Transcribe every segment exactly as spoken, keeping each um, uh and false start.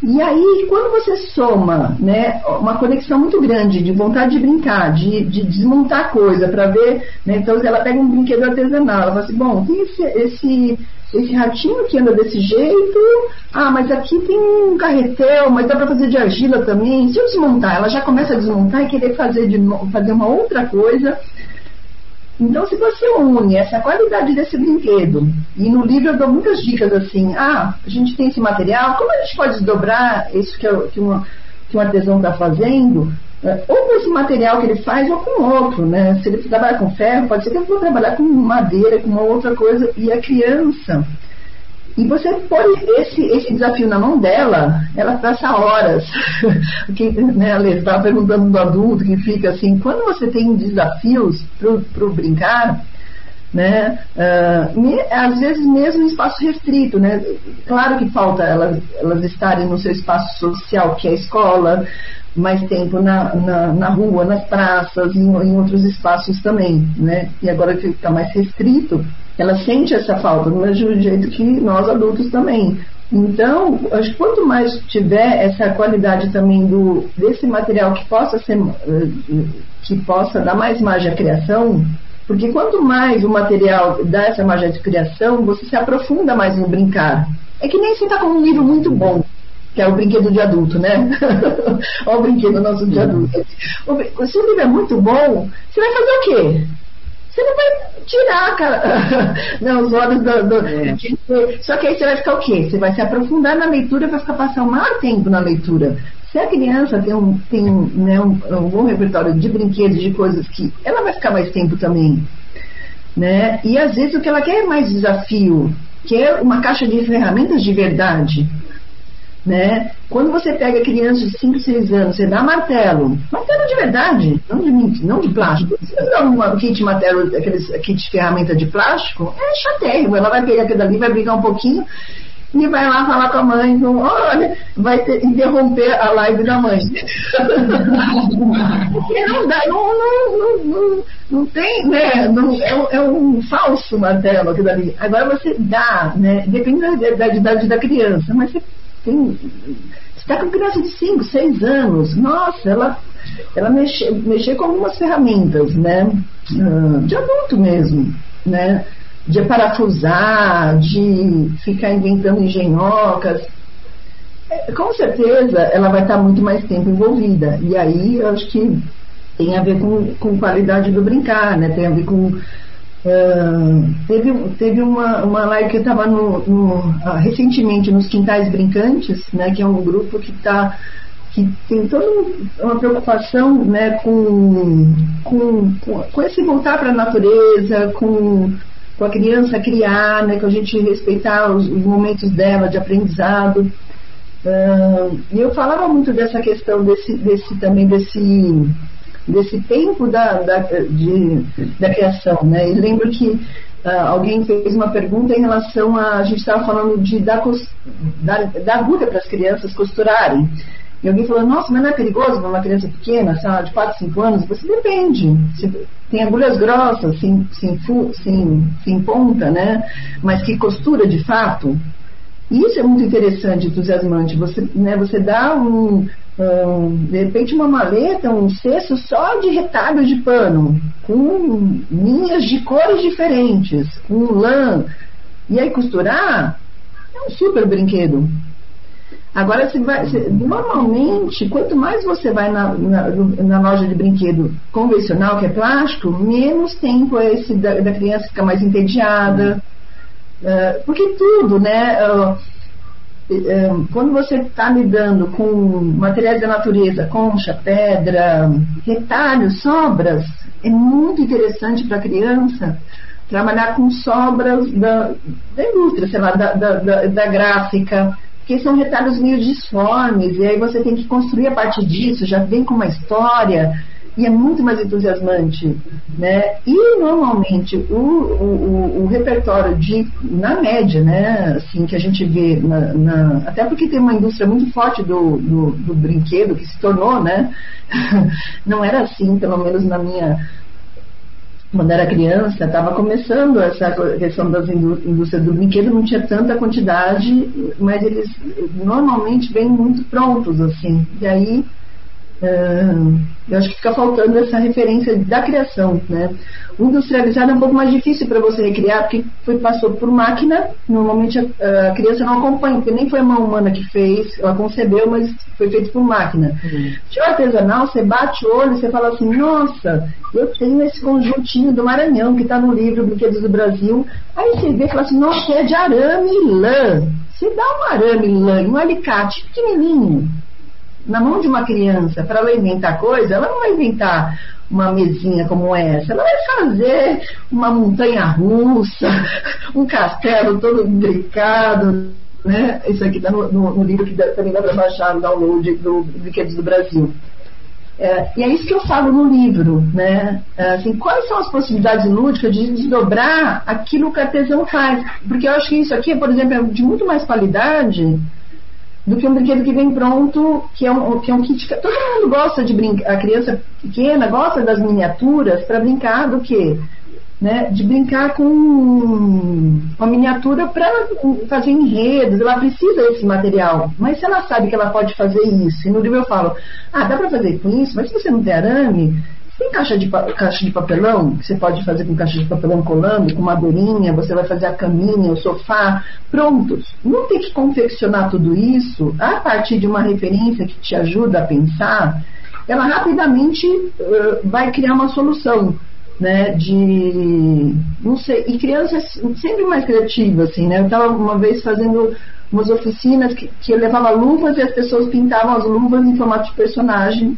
E aí, quando você soma, né, uma conexão muito grande de vontade de brincar, de, de desmontar coisa para ver, né, então ela pega um brinquedo artesanal, ela fala assim, bom, tem esse, esse, esse ratinho que anda desse jeito, ah, mas aqui tem um carretel, mas dá para fazer de argila também, se eu desmontar, ela já começa a desmontar e querer fazer, de, fazer uma outra coisa. Então, se você une essa qualidade desse brinquedo, e no livro eu dou muitas dicas assim, ah, a gente tem esse material, como a gente pode desdobrar isso que, eu, que, uma, que um artesão está fazendo, é, ou com esse material que ele faz, ou com outro, né? Se ele trabalhar com ferro, pode ser que ele for trabalhar com madeira, com uma outra coisa, e a criança... E você pôr esse, esse desafio na mão dela, ela passa horas. Porque, né, a Lê estava perguntando do adulto que fica assim, quando você tem desafios para o brincar, né, uh, me, às vezes mesmo em espaço restrito, né, claro que falta elas, elas estarem no seu espaço social, que é a escola, mais tempo na, na, na rua, nas praças, em, em outros espaços também, né, e agora que está mais restrito, ela sente essa falta, do mesmo jeito que nós adultos também. Então, acho que quanto mais tiver essa qualidade também do, desse material que possa ser, que possa dar mais margem à criação, porque quanto mais o material dá essa margem de criação, você se aprofunda mais no brincar. É que nem você está com um livro muito bom, que é o brinquedo de adulto, né? Olha o brinquedo nosso de adulto. Se o livro é muito bom, você vai fazer o quê? Você não vai tirar, cara, não, os olhos do... do é. Só que aí você vai ficar o quê? Você vai se aprofundar na leitura, vai ficar passar o maior tempo na leitura. Se a criança tem um, tem, né, um, um bom repertório de brinquedos, de coisas que... ela vai ficar mais tempo também, né? E às vezes o que ela quer é mais desafio, que é uma caixa de ferramentas de verdade, né? Quando você pega crianças de cinco, seis anos, você dá martelo, martelo de verdade, não de, não de plástico. Se você dá um kit de martelo, aqueles kit de ferramenta de plástico, é chatérrimo. Ela vai pegar aquilo ali, vai brigar um pouquinho e vai lá falar com a mãe, então, olha, vai ter, interromper a live da mãe. Porque não dá, não, não, não, não, não tem, né? Não, é, um, é um falso martelo aquilo ali. Agora você dá, né? Depende da, da idade da criança, mas você tem, você está com criança de cinco, seis anos, nossa, ela, ela mexe, mexer com algumas ferramentas, né? De adulto mesmo, né? De parafusar, de ficar inventando engenhocas, com certeza ela vai estar muito mais tempo envolvida. E aí eu acho que tem a ver com, com qualidade do brincar, né? Tem a ver com... Uh, teve teve uma, uma live que eu estava no, no, uh, recentemente nos Quintais Brincantes, né? Que é um grupo que está... que tem toda uma preocupação, né, com, com, com esse voltar para a natureza, com... com a criança criar, né, com a gente respeitar os, os momentos dela de aprendizado. Uh, e eu falava muito dessa questão desse, desse também desse, desse tempo da, da, de, da criação, né? E lembro que uh, alguém fez uma pergunta em relação a a gente estava falando de dar, dar, dar agulha para as crianças costurarem. E alguém falou, nossa, mas não é perigoso para uma criança pequena, sabe, de quatro, cinco anos? Você depende. Se, tem agulhas grossas, sem, sem, sem, sem ponta, né? Mas que costura de fato. E isso é muito interessante, entusiasmante. Você, né, você dá um, um, de repente uma maleta, um cesto só de retalhos de pano, com linhas de cores diferentes, com lã. E aí costurar é um super brinquedo. Agora, você vai, você, normalmente, quanto mais você vai na, na, na loja de brinquedo convencional, que é plástico, menos tempo é esse da, da criança ficar mais entediada. Uh, porque tudo, né? Uh, uh, quando você está lidando com materiais da natureza, concha, pedra, retalhos, sobras, é muito interessante para a criança trabalhar com sobras da, da indústria, sei lá, da, da, da, da gráfica, porque são retalhos meio disformes, e aí você tem que construir a partir disso, já vem com uma história, e é muito mais entusiasmante, né? E normalmente o, o, o repertório de, na média, né, assim, que a gente vê, na, na, até porque tem uma indústria muito forte do, do, do brinquedo, que se tornou, né? Não era assim, pelo menos na minha... quando era criança, estava começando essa questão das indústrias do brinquedo, não tinha tanta quantidade, mas eles normalmente vêm muito prontos, assim. E aí, uh, eu acho que fica faltando essa referência da criação, né? O industrializado é um pouco mais difícil para você recriar, porque foi, passou por máquina, normalmente a, a criança não acompanha, porque nem foi a mão humana que fez, ela concebeu, mas foi feito por máquina. Uhum. Se o artesanal, você bate o olho e você fala assim, nossa, eu tenho esse conjuntinho do Maranhão, que está no livro Brinquedos do Brasil. Aí você vê e fala assim, nossa, é de arame e lã. Você dá um arame e lã, um alicate pequenininho na mão de uma criança para ela inventar coisa, ela não vai inventar uma mesinha como essa, ela vai fazer uma montanha russa, um castelo todo brincado, né? Isso aqui está no, no, no livro que dá, também dá para baixar no download do Brinquedos do Brasil. É, e é isso que eu falo no livro, né? Assim, quais são as possibilidades lúdicas de desdobrar aquilo que o artesão faz? Porque eu acho que isso aqui, por exemplo, é de muito mais qualidade do que um brinquedo que vem pronto, que é um, que é um kit. Todo mundo gosta de brincar, a criança pequena gosta das miniaturas para brincar do quê? Né? De brincar com uma miniatura para fazer enredos, ela precisa desse material, mas se ela sabe que ela pode fazer isso, e no livro eu falo, ah, dá para fazer com isso, mas se você não tem arame, tem caixa de, caixa de papelão, que você pode fazer com caixa de papelão colando, com madeirinha, você vai fazer a caminha, o sofá, prontos. Não tem que confeccionar tudo isso a partir de uma referência que te ajuda a pensar, ela rapidamente uh, vai criar uma solução, né, de, não sei, e crianças sempre mais criativas, assim, né, eu estava uma vez fazendo umas oficinas que, que eu levava luvas e as pessoas pintavam as luvas em formato de personagem,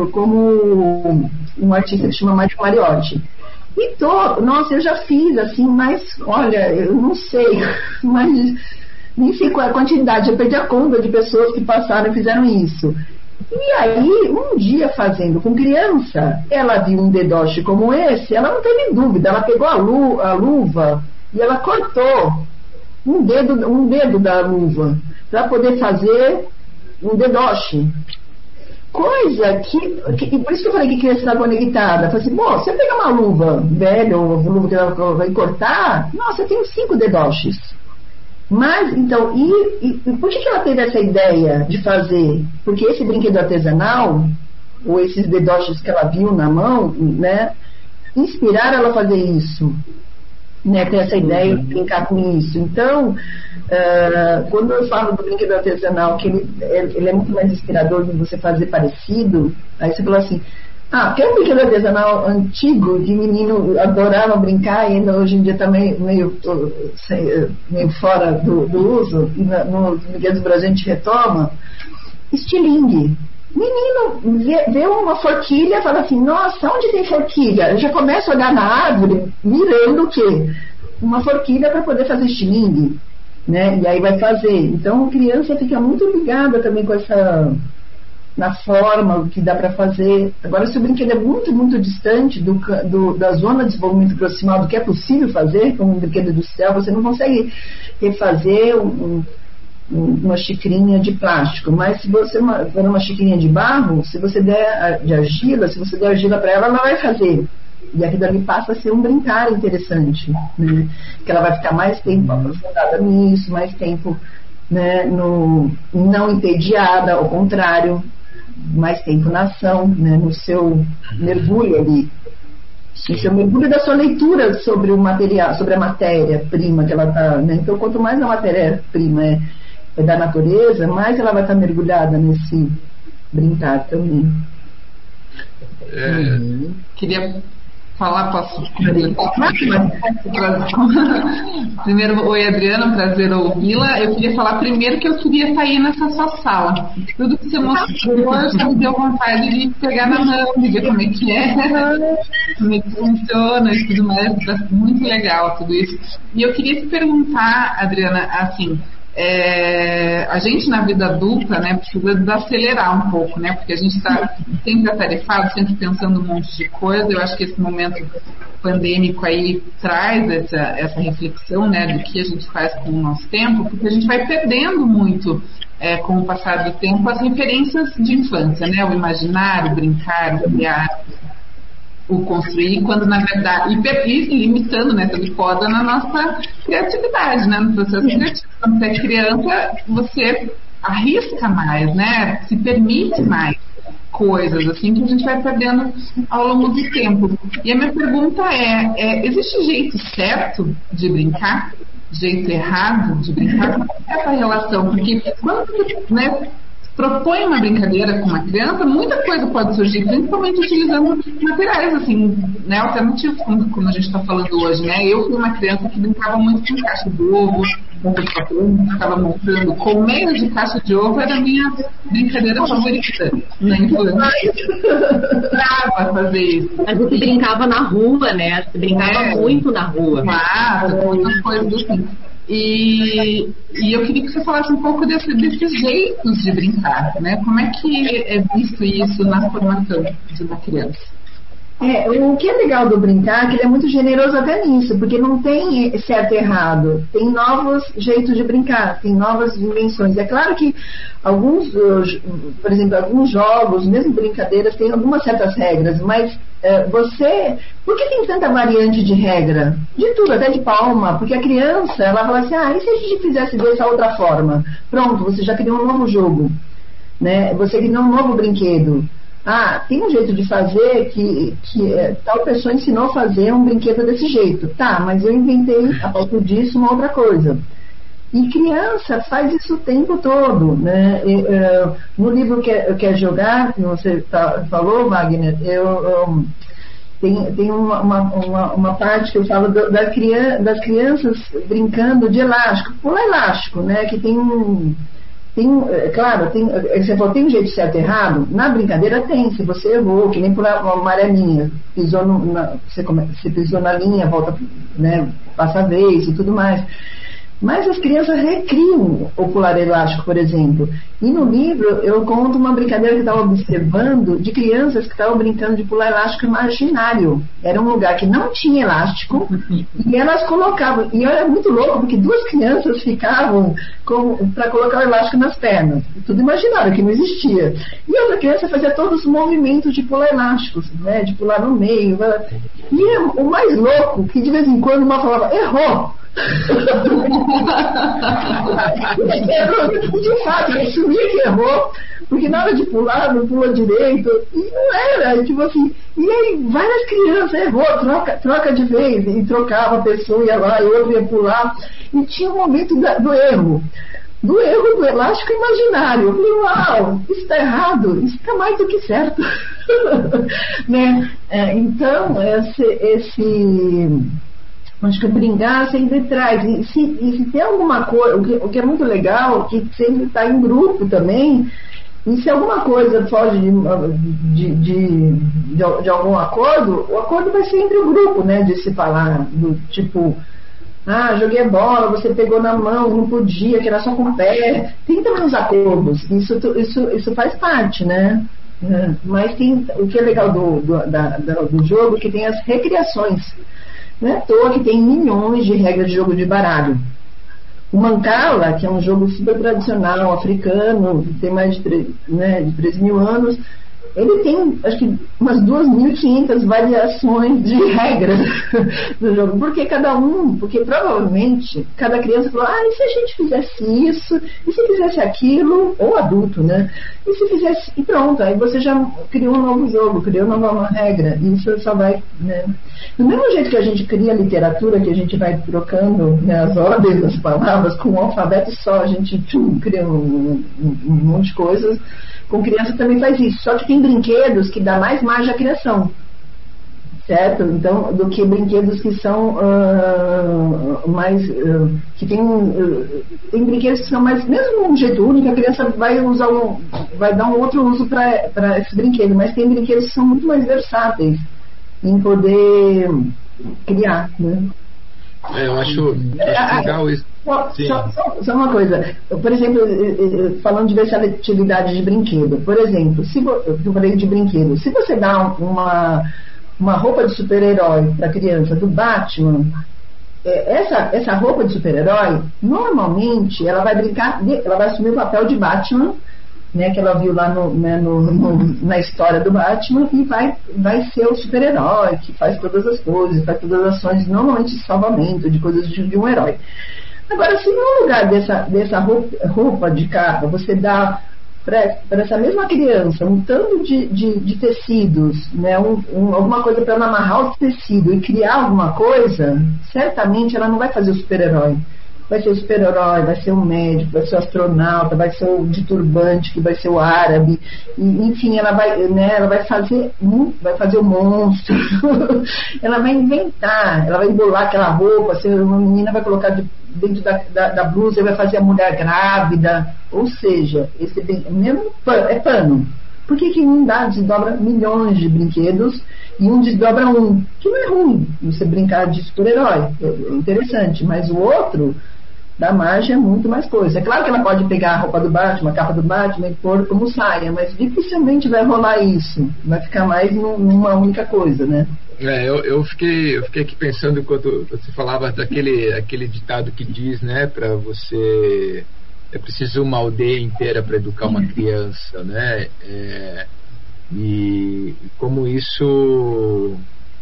como um artista que se chama Mário Mariotti. E tô, nossa, eu já fiz assim, mas olha, eu não sei, mas nem sei qual é a quantidade, eu perdi a conta de pessoas que passaram e fizeram isso. E aí, um dia fazendo com criança, ela viu um dedoche como esse, ela não teve dúvida, ela pegou a, lu, a luva e ela cortou um dedo, um dedo da luva para poder fazer um dedoche. Coisa que, que, por isso que eu falei que criança está conectada. Eu falei assim, bom, você pega uma luva velha ou uma luva que ela vai cortar, nossa, eu tenho cinco dedoches. Mas, então, e, e por que, que ela teve essa ideia de fazer? Porque esse brinquedo artesanal, ou esses dedoches que ela viu na mão, né, inspiraram ela a fazer isso. Né, ter essa ideia de brincar com isso. Então, uh, quando eu falo do brinquedo artesanal, que ele, ele é muito mais inspirador de você fazer parecido, aí você fala assim, ah, porque é um brinquedo artesanal antigo, que menino adorava brincar e ainda hoje em dia está meio, meio, meio fora do, do uso, e no Brinquedos do Brasil a gente retoma, estilingue. Menino vê, vê uma forquilha e fala assim, nossa, onde tem forquilha? Eu já começo a olhar na árvore mirando o quê? Uma forquilha para poder fazer estilingue, né? E aí vai fazer. Então a criança fica muito ligada também com essa, na forma, o que dá para fazer. Agora, se o brinquedo é muito, muito distante do, do, da zona de desenvolvimento proximal do que é possível fazer, como um brinquedo industrial, você não consegue refazer um, um uma xicrinha de plástico, mas se você for uma xicrinha de barro, se você der de argila, se você der argila para ela, ela vai fazer. E aquilo ali passa a ser um brincar interessante, né? Que ela vai ficar mais tempo aprofundada nisso, mais tempo, né, no, não entediada, ao contrário, mais tempo na ação, né, no seu mergulho ali. No seu mergulho da sua leitura sobre o material, sobre a matéria-prima que ela está, né? Então, quanto mais a matéria-prima é é da natureza, mais ela vai estar mergulhada nesse brincar também. É, uhum. Queria falar, posso primeiro, oi Adriana, um prazer ouvi-la. Eu queria falar primeiro que eu queria sair nessa sua sala. Tudo que você mostrou já me deu vontade de pegar na mão, de ver como é que é, como é que funciona e tudo mais. Muito legal tudo isso. E eu queria te perguntar, Adriana, assim, É, a gente na vida adulta, né, precisa desacelerar um pouco, né, porque a gente está sempre atarefado, sempre pensando um monte de coisa. Eu acho que esse momento pandêmico aí traz essa, essa reflexão, né, do que a gente faz com o nosso tempo, porque a gente vai perdendo muito, é, com o passar do tempo, as referências de infância, né, o imaginar, o brincar, o criar. o construir, quando na verdade, e, e limitando, né, também poda na nossa criatividade, né, no processo criativo. Quando você é criança, você arrisca mais, né, se permite mais coisas, assim, que a gente vai perdendo ao longo do tempo. E a minha pergunta é, é existe jeito certo de brincar? Jeito errado de brincar? Como é essa relação? Porque quando você, né, propõe uma brincadeira com uma criança, muita coisa pode surgir, principalmente utilizando materiais assim, né, alternativos, como, como a gente está falando hoje, né? Eu fui uma criança que brincava muito com caixa de ovo, com papel, ficava montando colmeia de caixa de ovo, era a minha brincadeira favorita na infância. Brava fazer isso. Mas você brincava na rua, né? Você brincava é, muito na rua. Claro, muitas coisas assim. E, e eu queria que você falasse um pouco desse, desses jeitos de brincar, né? Como é que é visto isso na formação de uma criança? É, o que é legal do brincar é que ele é muito generoso até nisso, porque não tem certo e errado, tem novos jeitos de brincar, tem novas dimensões. É claro que alguns, por exemplo, alguns jogos, mesmo brincadeiras, têm algumas certas regras, mas é, você... Por que tem tanta variante de regra? De tudo, até de palma, porque a criança, ela fala assim, ah, e se a gente fizesse dessa outra forma? Pronto, você já criou um novo jogo, né? Você criou um novo brinquedo. Ah, tem um jeito de fazer que, que é, tal pessoa ensinou a fazer um brinquedo desse jeito. Tá, mas eu inventei a partir disso uma outra coisa. E criança faz isso o tempo todo, né? E, uh, no livro que é, que é Jogar, que você tá, falou, Wagner, eu, um, tem, tem uma, uma, uma parte que eu falo do, da criança, das crianças brincando de elástico, pular elástico, né? Que tem um... Tem, claro, tem, você falou, tem um jeito certo e errado? Na brincadeira tem, se você errou, que nem pular uma amarelinha, pisou no, na, você, você pisou na linha, volta, né, passa a vez e tudo mais. Mas as crianças recriam o pular elástico, por exemplo. E no livro eu conto uma brincadeira que eu estava observando de crianças que estavam brincando de pular elástico imaginário. Era um lugar que não tinha elástico e elas colocavam. E era muito louco porque duas crianças ficavam para colocar o elástico nas pernas. Tudo imaginário, que não existia. E a outra criança fazia todos os movimentos de pular elásticos, né, de pular no meio. E o mais louco, que de vez em quando uma falava, errou! De fato, ele assumia que errou, porque na hora de pular, não pula direito, e não era, tipo assim, e aí várias crianças errou, troca, troca de vez, e trocava a pessoa, ia lá, e outro ia pular, e tinha um momento da, do erro. Do erro do elástico imaginário. Eu falei, uau, isso está errado, isso está mais do que certo. Né? É, então, esse, esse acho que brincar sempre traz. E se, e se tem alguma coisa, o que, o que é muito legal, que sempre está em grupo também, e se alguma coisa foge de, de, de, de, de algum acordo, o acordo vai ser entre o grupo, né? De se falar, do tipo, ah, joguei a bola, você pegou na mão, não podia, que era só com o pé. Tem também os acordos, isso, isso, isso faz parte, né? Mas tem, o que é legal do, do, da, do jogo, que tem as recriações. Não é à toa que tem milhões de regras de jogo de baralho. O Mancala, que é um jogo super tradicional, africano, que tem mais de três, né, de três mil anos, ele tem, acho que, umas duas mil e quinhentas variações de regras do jogo. Porque cada um, porque provavelmente cada criança falou, ah, e se a gente fizesse isso, e se fizesse aquilo, ou adulto, né? E se fizesse, e pronto, aí você já criou um novo jogo, criou uma nova regra, e isso só vai, né? Do mesmo jeito que a gente cria literatura, que a gente vai trocando, né, as ordens das palavras, com um alfabeto só, a gente tchum, cria um, um, um monte de coisas. Com criança também faz isso, só que tem brinquedos que dá mais margem à criação, certo? Então, do que brinquedos que são uh, mais uh, que tem, uh, tem brinquedos que são mais, mesmo de um jeito único, a criança vai usar um, vai dar um outro uso para esse brinquedo, mas tem brinquedos que são muito mais versáteis em poder criar, né? É, eu acho, acho legal isso. Só, só, só, só uma coisa, por exemplo, falando de versatilidade de brinquedo, por exemplo, se eu falei de brinquedo, se você dá uma, uma roupa de super-herói para a criança do Batman, essa, essa roupa de super-herói, normalmente ela vai brincar, ela vai assumir o papel de Batman, né, que ela viu lá no, né, no, no, na história do Batman, e vai, vai ser o super-herói que faz todas as coisas, faz todas as ações, normalmente de salvamento, de coisas de, de um herói. Agora, se no lugar dessa, dessa roupa, roupa de capa, você dá para essa mesma criança um tanto de, de, de tecidos, né, um, um, alguma coisa para ela amarrar o tecido e criar alguma coisa, certamente ela não vai fazer o super-herói. Vai ser o super-herói, vai ser o médico, vai ser o astronauta, vai ser o de turbante, que vai ser o árabe, e, enfim, ela vai, né, ela vai fazer, vai fazer o monstro, ela vai inventar, ela vai embolar aquela roupa, se uma menina vai colocar de, dentro da, da, da blusa e vai fazer a mulher grávida, ou seja, esse é mesmo pano, é pano. Por que que um dá, desdobra milhões de brinquedos e um desdobra um? Que não é ruim você brincar de super-herói, é interessante, mas o outro dá margem a muito mais coisa. É claro que ela pode pegar a roupa do Batman, a capa do Batman e pôr como saia, mas dificilmente vai rolar isso. Vai ficar mais numa única coisa, né? É, eu, eu, fiquei, eu fiquei aqui pensando enquanto você falava daquele aquele ditado que diz, né, para você... É preciso uma aldeia inteira para educar uma criança, né? É, e como isso...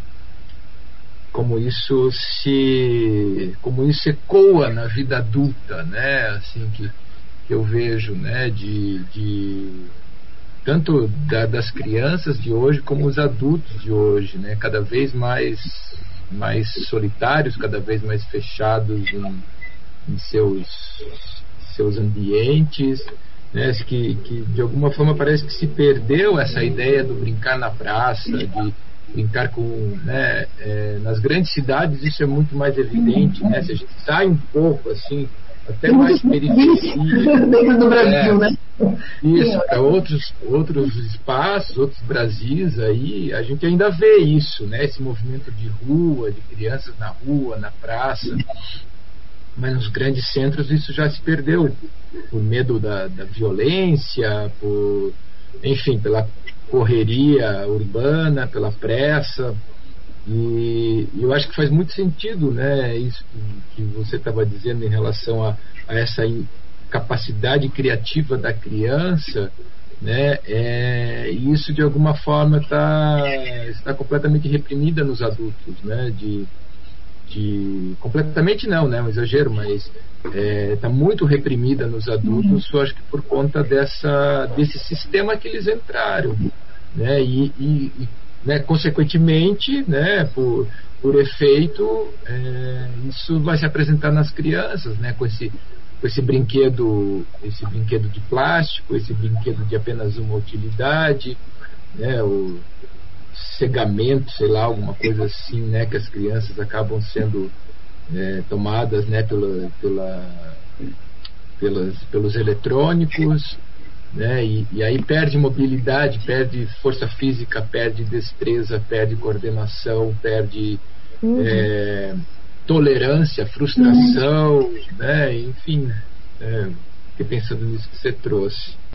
como isso se como isso ecoa na vida adulta, né, assim que, que eu vejo, né, de, de tanto da, das crianças de hoje como os adultos de hoje, né, cada vez mais mais solitários, cada vez mais fechados em, em seus seus ambientes, né, que, que de alguma forma parece que se perdeu essa ideia do brincar na praça, de brincar com, né, é, nas grandes cidades isso é muito mais evidente, né, se a gente sai um pouco assim, até mais periferia dentro do Brasil, é, né? Isso, para outros, outros espaços, outros Brasis aí, a gente ainda vê isso, né, esse movimento de rua, de crianças na rua, na praça, mas nos grandes centros isso já se perdeu, por medo da, da violência, por, enfim, pela correria urbana, pela pressa, e eu acho que faz muito sentido, né, isso que você estava dizendo em relação a, a essa capacidade criativa da criança, né, é, e isso de alguma forma tá, está completamente reprimida nos adultos, né, de, de completamente não, né, um exagero, mas está é, muito reprimida nos adultos, eu acho que por conta dessa, desse sistema que eles entraram, né, e, e, e né, consequentemente, né, por, por efeito, é, isso vai se apresentar nas crianças, né, com esse, com esse brinquedo, esse brinquedo de plástico, esse brinquedo de apenas uma utilidade, né, o cegamento, sei lá, alguma coisa assim, né, que as crianças acabam sendo é, tomadas, né, pela, pela, pelas, pelos eletrônicos, né, e, e aí perde mobilidade, perde força física, perde destreza, perde coordenação, perde uhum. é, tolerância, frustração, uhum. né, enfim, é, fiquei pensando nisso que você trouxe.